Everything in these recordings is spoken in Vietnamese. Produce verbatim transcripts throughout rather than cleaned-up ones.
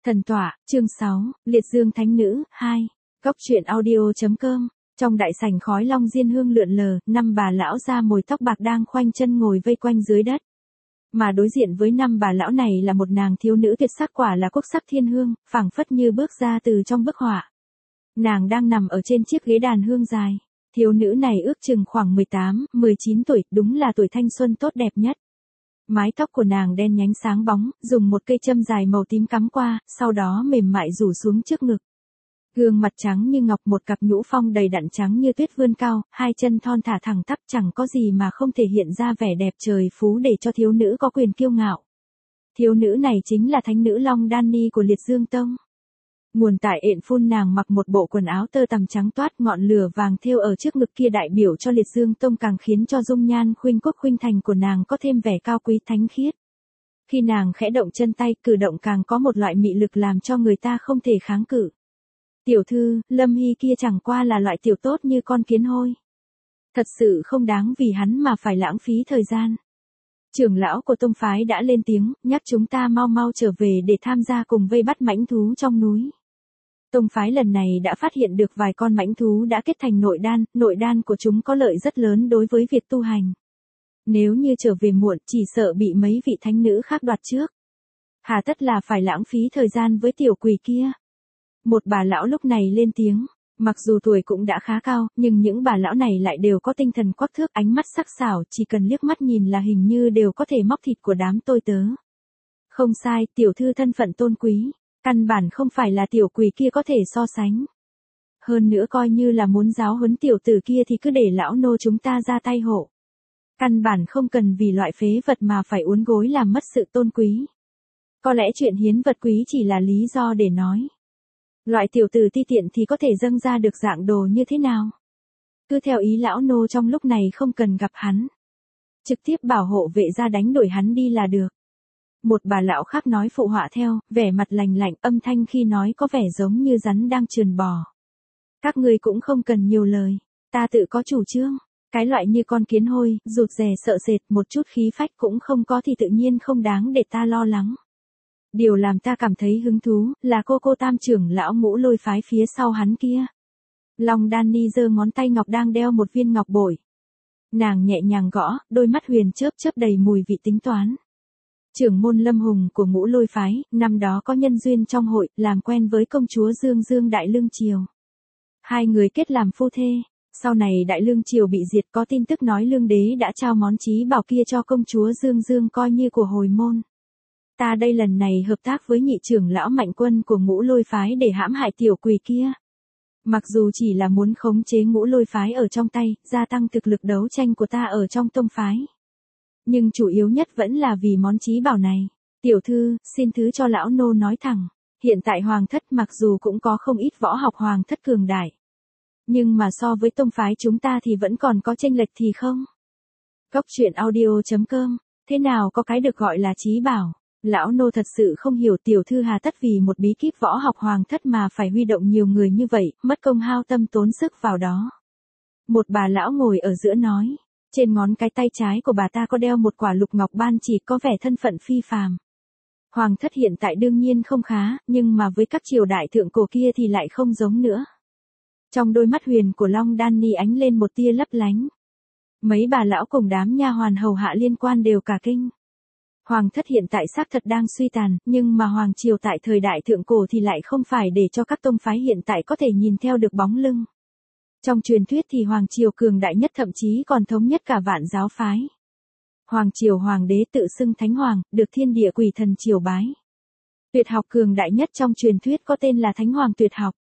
Thần tọa, chương sáu, Liệt Dương Thánh Nữ, hai. Góc truyện audio.com. Trong đại sảnh khói long diên hương lượn lờ, năm bà lão da mồi tóc bạc đang khoanh chân ngồi vây quanh dưới đất. Mà đối diện với năm bà lão này là một nàng thiếu nữ tuyệt sắc, quả là quốc sắc thiên hương, phảng phất như bước ra từ trong bức họa. Nàng đang nằm ở trên chiếc ghế đàn hương dài. Thiếu nữ này ước chừng khoảng mười tám, mười chín tuổi, đúng là tuổi thanh xuân tốt đẹp nhất. Mái tóc của nàng đen nhánh sáng bóng, dùng một cây châm dài màu tím cắm qua, sau đó mềm mại rủ xuống trước ngực. Gương mặt trắng như ngọc, một cặp nhũ phong đầy đặn trắng như tuyết vươn cao, hai chân thon thả thẳng tắp, chẳng có gì mà không thể hiện ra vẻ đẹp trời phú để cho thiếu nữ có quyền kiêu ngạo. Thiếu nữ này chính là thánh nữ Long Đan Ni của Liệt Dương Tông. Nguồn tại ện phun, nàng mặc một bộ quần áo tơ tằm trắng toát, ngọn lửa vàng thêu ở trước ngực kia đại biểu cho Liệt Dương Tông, càng khiến cho dung nhan khuynh quốc khuynh thành của nàng có thêm vẻ cao quý thánh khiết. Khi nàng khẽ động chân tay, cử động càng có một loại mị lực làm cho người ta không thể kháng cự. Tiểu thư, Lâm Hy kia chẳng qua là loại tiểu tốt như con kiến hôi. Thật sự không đáng vì hắn mà phải lãng phí thời gian. Trưởng lão của tông phái đã lên tiếng, nhắc chúng ta mau mau trở về để tham gia cùng vây bắt mãnh thú trong núi. Tông phái lần này đã phát hiện được vài con mãnh thú đã kết thành nội đan, nội đan của chúng có lợi rất lớn đối với việc tu hành. Nếu như trở về muộn, chỉ sợ bị mấy vị thánh nữ khác đoạt trước. Hà tất là phải lãng phí thời gian với tiểu quỷ kia. Một bà lão lúc này lên tiếng, mặc dù tuổi cũng đã khá cao, nhưng những bà lão này lại đều có tinh thần quắc thước, ánh mắt sắc sảo, chỉ cần liếc mắt nhìn là hình như đều có thể móc thịt của đám tôi tớ. Không sai, tiểu thư thân phận tôn quý. Căn bản không phải là tiểu quỷ kia có thể so sánh. Hơn nữa coi như là muốn giáo huấn tiểu tử kia thì cứ để lão nô chúng ta ra tay hộ. Căn bản không cần vì loại phế vật mà phải uốn gối làm mất sự tôn quý. Có lẽ chuyện hiến vật quý chỉ là lý do để nói. Loại tiểu tử ti tiện thì có thể dâng ra được dạng đồ như thế nào? Cứ theo ý lão nô, trong lúc này không cần gặp hắn. Trực tiếp bảo hộ vệ ra đánh đuổi hắn đi là được. Một bà lão khác nói phụ họa theo, vẻ mặt lành lạnh, âm thanh khi nói có vẻ giống như rắn đang trườn bò. Các ngươi cũng không cần nhiều lời, ta tự có chủ trương. Cái loại như con kiến hôi, rụt rè sợ sệt, một chút khí phách cũng không có thì tự nhiên không đáng để ta lo lắng. Điều làm ta cảm thấy hứng thú là cô cô tam trưởng lão Ngũ Lôi phái phía sau hắn kia. Long Đan Ni giơ ngón tay ngọc đang đeo một viên ngọc bội. Nàng nhẹ nhàng gõ, đôi mắt huyền chớp chớp đầy mùi vị tính toán. Trưởng môn Lâm Hùng của Ngũ Lôi phái, năm đó có nhân duyên trong hội, làm quen với công chúa Dương Dương Đại Lương Triều. Hai người kết làm phu thê, sau này Đại Lương Triều bị diệt, có tin tức nói Lương Đế đã trao món chí bảo kia cho công chúa Dương Dương coi như của hồi môn. Ta đây lần này hợp tác với nhị trưởng lão Mạnh Quân của Ngũ Lôi phái để hãm hại tiểu quỷ kia. Mặc dù chỉ là muốn khống chế Ngũ Lôi phái ở trong tay, gia tăng thực lực đấu tranh của ta ở trong tông phái. Nhưng chủ yếu nhất vẫn là vì món chí bảo này. Tiểu thư, xin thứ cho lão nô nói thẳng. Hiện tại hoàng thất mặc dù cũng có không ít võ học hoàng thất cường đại. Nhưng mà so với tông phái chúng ta thì vẫn còn có chênh lệch thì không? Góc truyện audio.com. Thế nào có cái được gọi là chí bảo? Lão nô thật sự không hiểu tiểu thư hà tất vì một bí kíp võ học hoàng thất mà phải huy động nhiều người như vậy, mất công hao tâm tốn sức vào đó. Một bà lão ngồi ở giữa nói. Trên ngón cái tay trái của bà ta có đeo một quả lục ngọc ban chỉ, có vẻ thân phận phi phàm. Hoàng thất hiện tại đương nhiên không khá, nhưng mà với các triều đại thượng cổ kia thì lại không giống nữa. Trong đôi mắt huyền của Long Đan Ni ánh lên một tia lấp lánh. Mấy bà lão cùng đám nha hoàn hầu hạ liên quan đều cả kinh. Hoàng thất hiện tại xác thật đang suy tàn, nhưng mà hoàng triều tại thời đại thượng cổ thì lại không phải để cho các tông phái hiện tại có thể nhìn theo được bóng lưng. Trong truyền thuyết thì hoàng triều cường đại nhất, thậm chí còn thống nhất cả vạn giáo phái. Hoàng triều hoàng đế tự xưng thánh hoàng, được thiên địa quỷ thần triều bái. Tuyệt học cường đại nhất trong truyền thuyết có tên là Thánh Hoàng Tuyệt Học.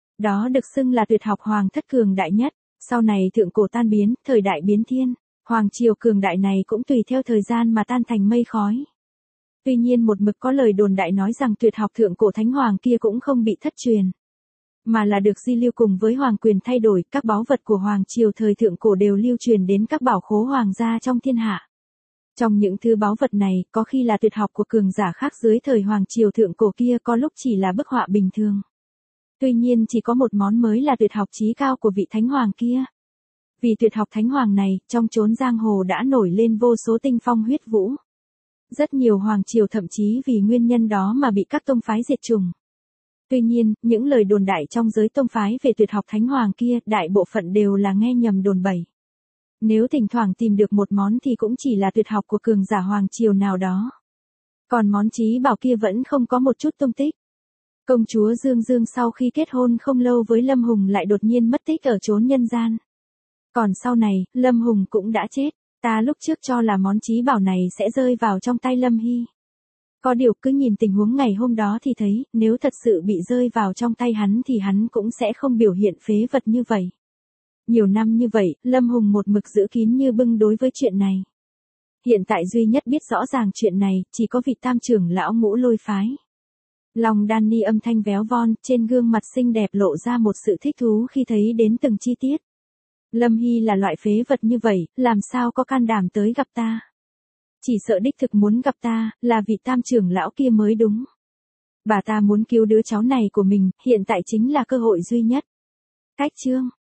Đó được xưng là tuyệt học hoàng thất cường đại nhất. Sau này thượng cổ tan biến, thời đại biến thiên, hoàng triều cường đại này cũng tùy theo thời gian mà tan thành mây khói. Tuy nhiên một mực có lời đồn đại nói rằng tuyệt học thượng cổ thánh hoàng kia cũng không bị thất truyền, mà là được di lưu cùng với hoàng quyền thay đổi. Các báu vật của hoàng triều thời thượng cổ đều lưu truyền đến các bảo khố hoàng gia trong thiên hạ. Trong những thứ báu vật này, có khi là tuyệt học của cường giả khác dưới thời hoàng triều thượng cổ kia, có lúc chỉ là bức họa bình thường. Tuy nhiên chỉ có một món mới là tuyệt học chí cao của vị thánh hoàng kia. Vì tuyệt học thánh hoàng này, trong chốn giang hồ đã nổi lên vô số tinh phong huyết vũ. Rất nhiều hoàng triều thậm chí vì nguyên nhân đó mà bị các tông phái diệt chủng. Tuy nhiên, những lời đồn đại trong giới tông phái về tuyệt học thánh hoàng kia, đại bộ phận đều là nghe nhầm đồn bậy. Nếu thỉnh thoảng tìm được một món thì cũng chỉ là tuyệt học của cường giả hoàng triều nào đó. Còn món trí bảo kia vẫn không có một chút tung tích. Công chúa Dương Dương sau khi kết hôn không lâu với Lâm Hùng lại đột nhiên mất tích ở chốn nhân gian. Còn sau này, Lâm Hùng cũng đã chết. Ta lúc trước cho là món trí bảo này sẽ rơi vào trong tay Lâm Hy. Có điều cứ nhìn tình huống ngày hôm đó thì thấy, nếu thật sự bị rơi vào trong tay hắn thì hắn cũng sẽ không biểu hiện phế vật như vậy. Nhiều năm như vậy, Lâm Hùng một mực giữ kín như bưng đối với chuyện này. Hiện tại duy nhất biết rõ ràng chuyện này, chỉ có vị tam trưởng lão Ngũ Lôi phái. Lòng Danny âm thanh véo von, trên gương mặt xinh đẹp lộ ra một sự thích thú khi thấy đến từng chi tiết. Lâm Hy là loại phế vật như vậy, làm sao có can đảm tới gặp ta? Chỉ sợ đích thực muốn gặp ta, là vị tam trưởng lão kia mới đúng. Bà ta muốn cứu đứa cháu này của mình, hiện tại chính là cơ hội duy nhất. Cách chương